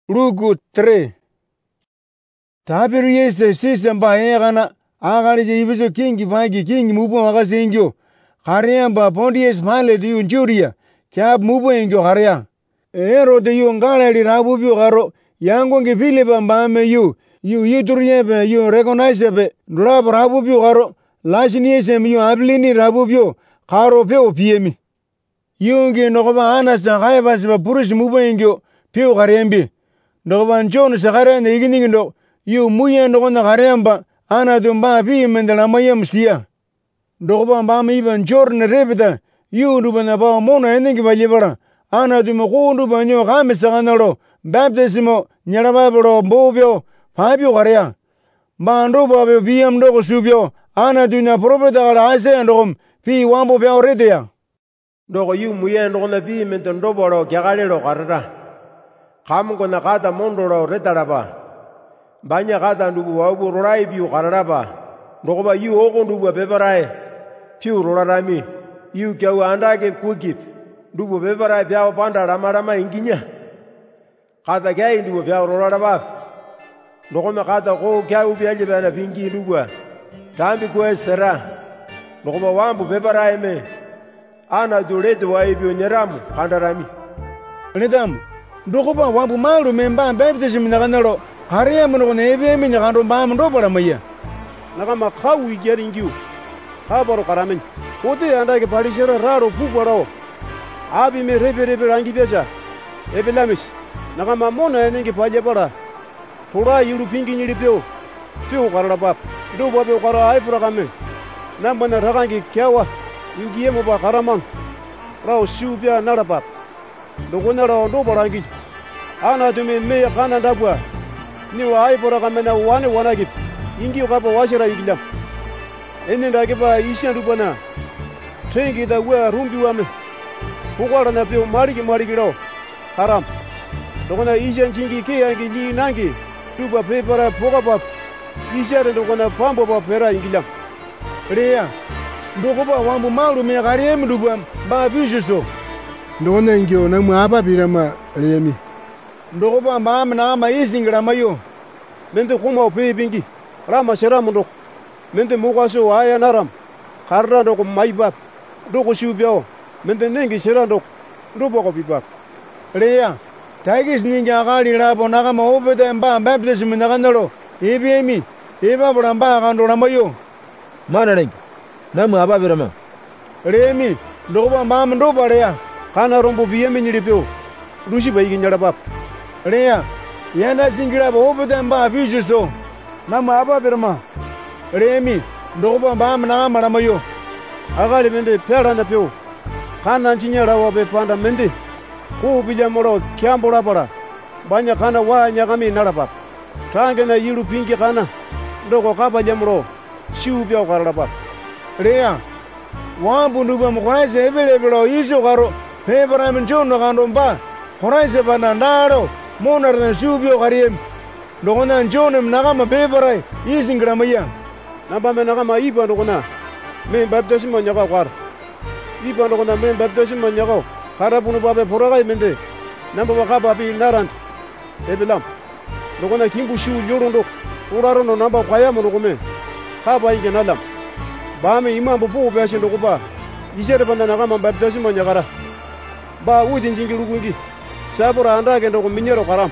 Luke 3. Tabiru yese sisamba egana agali je ibiso kingi bagi kingi mubu magase ingyo Kariamba Pontius Pilate yu Juria kyab mubu ingyo Karia Herod yu ngalali rabu yu garo yango ngi Philip mbame yu Yuturiebe yu recognizebe drab rabu yu garo lashiniesem yu ablini rabu yu karo peo piemi yu ngi nokoba anasa Caiaphas ba purush mubu ingyo peo Kariambi nokoba John sakare ne igini ndo yu muye nokona Kariamba ana dumba pi mendela mayem sia nokoba mbame iban Jordan rebita yu ndubana ba mona enengi balibara ana dumo kondu banyo kamisa kanalo baptismo nyaraba bro mbobyo pabyo Karia bando babe biem ndo kusubyo ana dunya profeta kala ase ndom pi wambo pya oretea ndoko yu muye ndokona pi mendo boro kyagalero karara kamungo na kata mondoro retaraba banya kata ndubu wabu rorai biu kararaba ndokoba yu oko ndubu bebarai piu rorarami yu kyawu andake kukip ndubu bebarai pyao panda ramarama inginya kata kyai ndubu pyao roraraba ndokoma kata ko kyawu byaje bana pingi ndubu tambi kwe sera ndokoba wambu bebarai me ana durete wa ibyo nyeramu kandarami Nedam ndokoba wambu malu memba baptism naganalo Karia mnoko nebe mi nyakando mbam ndo para maya nakama khawu igeringiu khabaro karamen kote andake parishera raro pubaro abi me rebe rangi beja ebelamis nakama mona enengi paje para thoda yiru pingi nyiri peo peo karala bab ndo babe kara ai pura kame nambana ragangi kyawa ingiye mo ba karamang rao shubya narabab ndokona rao ndo barangi ana dume me kana ndabwa ni wa ai pura kame na wana gip ingi kapa washira igilam ene ndake ba isha rubana trengi da wa rumbi wame pukara na peo marigi rao karam ndokona isha njingi ke yangi li nangi tuba pepara pokaba isha ndokona pambo ba pera igilam Rea ndokoba wambu malu me Karia mduba ba bijusto ndona ingyo na mwaba birama remi ndokoba mbam na ma isingra mayo mente kuma pe bingi rama sheramu ndok mente mugaso aya naram karra ndok maiba ndok shubyo mente nengi shera ndok ndobo ko bibak Rea tagis ninga gali rabo naga ma obede mba baptism naganalo ebemi eba bramba gandora mayo mana nengi namu aba birama Remi ndokoba mbam ndo bare kana rombo biyeme nyiripyo rushi bayigi nyarabab Rea yanda singira ba obede mba bijusto namu aba birama Remi ndokoba mbam naga maramayo agali mende pera na pyo kana nchinyara wa be panda mende ko bilya moro kyambora bara banya kana wa nyagami narabab tange na yiru pingi kana ndoko kaba jamro shubya karabab Rea wambu nduba mkoraise ebelebelo iso garo pebara menjono gandomba koraise banandaro monar na shubyo Kariem ndokona njono mnagama pebara isingra maya namba me nakama iba ndokona me baptism nyaga kwar iba ndokona me baptism nyaga karabunu babe poraga mende namba wakaba bi narant ebelam ndokona kingu shu yorondo uraro no namba kwaya mo ndokome kaba inge nalam bame imambo po beshe ndokuba ishere banda nakama baptism nyagara ba wudi njingiru kungi sabura andake ndoko minyero karam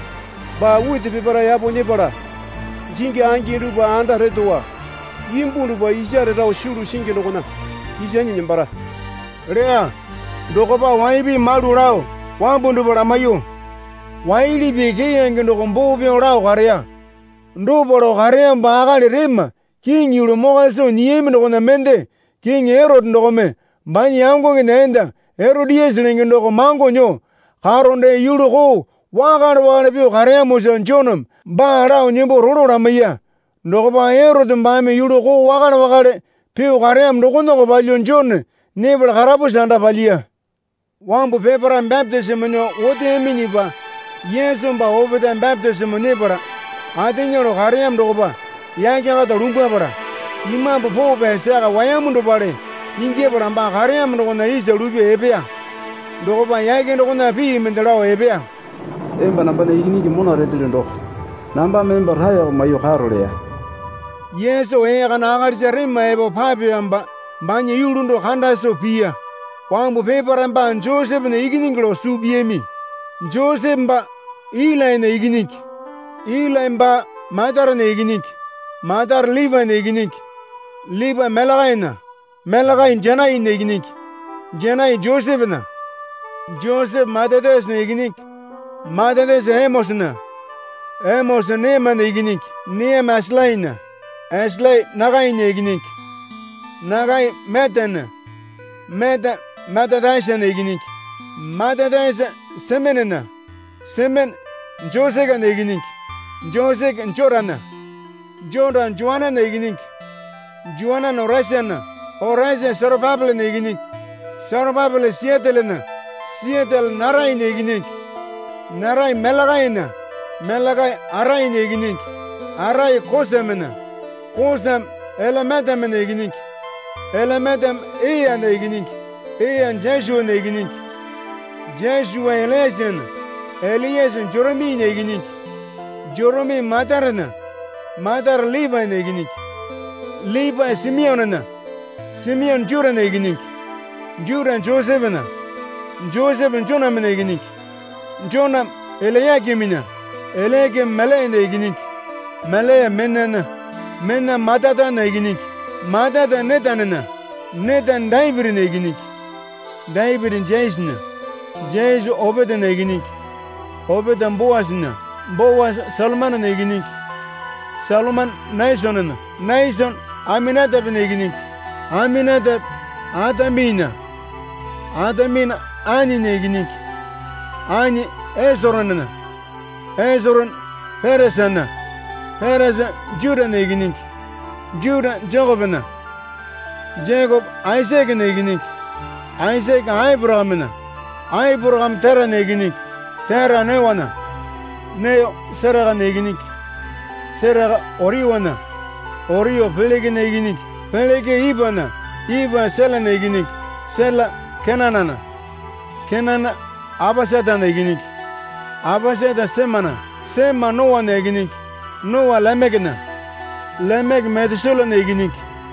ba wudi bibara yabo nyebara jingi angiru ba anda redowa yimbundu ba ishere raw shuru shingi ndokona ishenyi nyembara Rea ndokoba waibi malu rao wambu ndubara mayo waili bige yenge ndoko mbobyo rao Karia ndubaro Karia mba agali rema King yulu mogaso niyemi ndokona mende King Herod ndokome mbani yango ngeenda Herodias lenge ndoko mango nyo karonde yulu ko wakana wale pyo Karia mosa njonom ba rao nyembo roro ramaya ndokoba Herod mbame yulu ko wakale pyo Karia ndokona ko balyo njone nebel karabu sanda balia wambu pepara baptism nyo wote emini ba Yesu mba obeda baptism nebara adinyoro Karia ndokoba yake kata rumba bara imambo po besega wayamundo bare inge bara mba Karia ndokona ise rubye ebea ndokoba yake ndokona pi mendela ebea emba namba na iginiki mona retilindo. Namba member haya mayo karolea. Yesu egana agarisa rima ebo papiamba banye yulundo khanda sopia. Wambu peparamba Joseph na igininglo subiemi. Joseph mba Eli na iginik. Eli mba Matar na iginik. Matar Levi na iginik. Levi Melagai na. Melagai Janai na iginik. Janai Joseph na. Joseph Matades na iginik. Matades Amos na. Amos na Neema na iginik. Neema Aslai na. Aslai Nagai na iginik. Nagai Meta na. Meta Matadasha na iginik. Matadasha Semen na. Semen Joseph na iginik. Joseph Jorana. Joran Joanna na iginik. Joanna na Orasa na. Orasa Sarababel na iginik. Sarababel Seattle na. Seattle Narai na iginik. Narai Melagai na. Melagai Arai na iginik. Arai Kosam na. Kosam Elamadam na iginik. Elamadam Eya na iginik. Eya Jeshua na iginik. Jeshua Eliasan. Eliasan Joromi na iginik. Joromi Matar na. Matar Levi na iginik. Levi Simeon na. Simeon Jura na iginik. Jura Joseph na. Joseph Jonam na iginik. Jonam Eliakim na. Eliakim Malay na iginik. Malay Menna na. Menna Matata na iginik. Matata Netan na. Netan David na iginik. David Jais na. Jais Obed na iginik. Obed Boaz na. Boaz Salman na iginik. Salman Naison na. Naison Aminadab na iginik. Aminadab Adamina. Adamina Ani na iginik. Ani Ezron na. Ezron Peres na. Peres Judah na iginik. Judah Jacob na. Jacob Isaac na iginik. Isaac Abraham na. Abraham Terah na iginik. Terah Neo na. Neo Serah na iginik. Serah Orio na. Orio Peleg na iginik. Peleg Iba na. Iba Sela na iginik. Sela Kenana na. Kenana Abasada na iginik. Abasada Sema na. Sema Noah na iginik. Noah Lamek na. Lamek Metusela na iginik.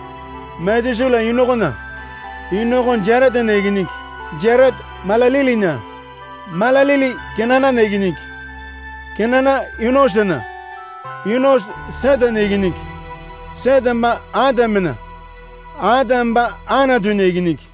Metusela Enoch na. Enoch Jared na iginik. Jared Malalili na. Malalili Kenana na iginik. Kenana Enos na. Enos Seta na iginik. Seta ma Adam na. Adam ba Anatu na iginik.